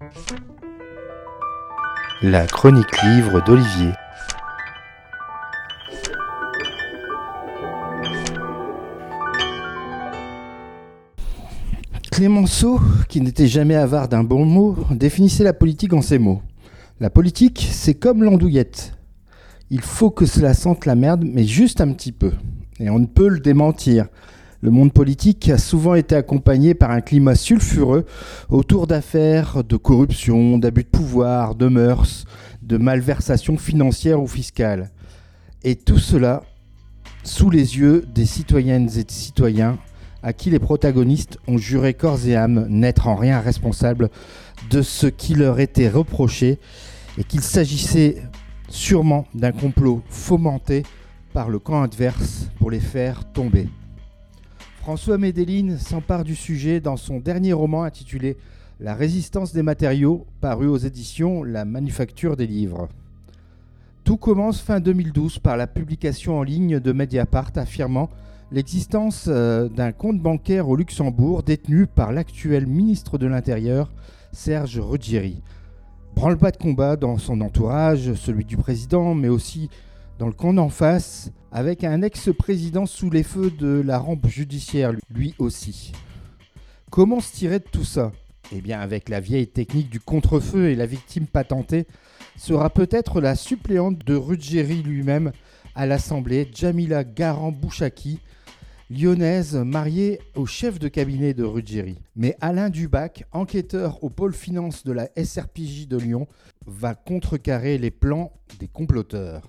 La chronique livre d'Olivier. Clémenceau, qui n'était jamais avare d'un bon mot, définissait la politique en ces mots. La politique, c'est comme l'andouillette. Il faut que cela sente la merde, mais juste un petit peu. Et on ne peut le démentir. Le monde politique a souvent été accompagné par un climat sulfureux autour d'affaires de corruption, d'abus de pouvoir, de mœurs, de malversations financières ou fiscales. Et tout cela sous les yeux des citoyennes et des citoyens à qui les protagonistes ont juré corps et âme n'être en rien responsables de ce qui leur était reproché et qu'il s'agissait sûrement d'un complot fomenté par le camp adverse pour les faire tomber. François Medellín s'empare du sujet dans son dernier roman intitulé « La résistance des matériaux » paru aux éditions La Manufacture des livres. Tout commence fin 2012 par la publication en ligne de Mediapart affirmant l'existence d'un compte bancaire au Luxembourg détenu par l'actuel ministre de l'Intérieur, Serge Ruggieri. Branle-bas de combat dans son entourage, celui du président, mais aussi dans le camp d'en face, avec un ex-président sous les feux de la rampe judiciaire, lui aussi. Comment se tirer de tout ça ? Eh bien, avec la vieille technique du contre-feu et la victime patentée, sera peut-être la suppléante de Ruggieri lui-même à l'Assemblée, Jamila Garand-Bouchaki, lyonnaise mariée au chef de cabinet de Ruggieri. Mais Alain Dubac, enquêteur au pôle finance de la SRPJ de Lyon, va contrecarrer les plans des comploteurs.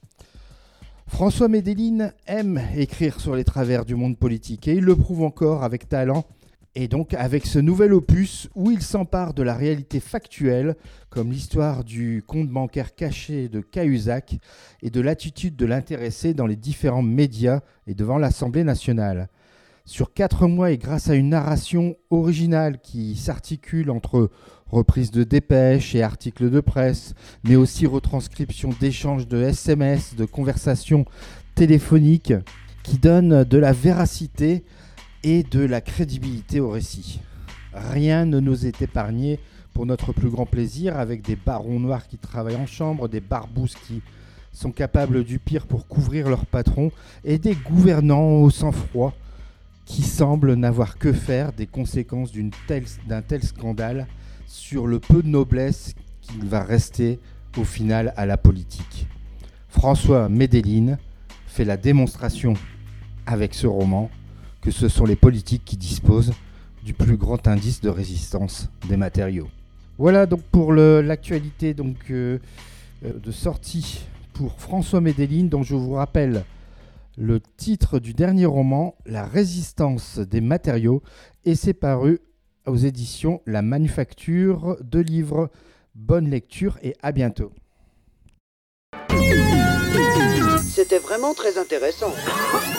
François Medellín aime écrire sur les travers du monde politique et il le prouve encore avec talent. Et donc avec ce nouvel opus où il s'empare de la réalité factuelle, comme l'histoire du compte bancaire caché de Cahuzac et de l'attitude de l'intéressé dans les différents médias et devant l'Assemblée nationale. Sur 4 mois et grâce à une narration originale qui s'articule entre reprises de dépêches et articles de presse, mais aussi retranscription d'échanges de SMS, de conversations téléphoniques qui donnent de la véracité et de la crédibilité au récit. Rien ne nous est épargné pour notre plus grand plaisir, avec des barons noirs qui travaillent en chambre, des barbouzes qui sont capables du pire pour couvrir leur patron, et des gouvernants au sang-froid qui semblent n'avoir que faire des conséquences d'un tel scandale sur le peu de noblesse qu'il va rester au final à la politique. François Medellín fait la démonstration avec ce roman que ce sont les politiques qui disposent du plus grand indice de résistance des matériaux. Voilà donc pour l'actualité de sortie pour François Medellín, dont je vous rappelle le titre du dernier roman, La résistance des matériaux, et c'est paru aux éditions La Manufacture de livres. Bonne lecture et à bientôt. C'était vraiment très intéressant.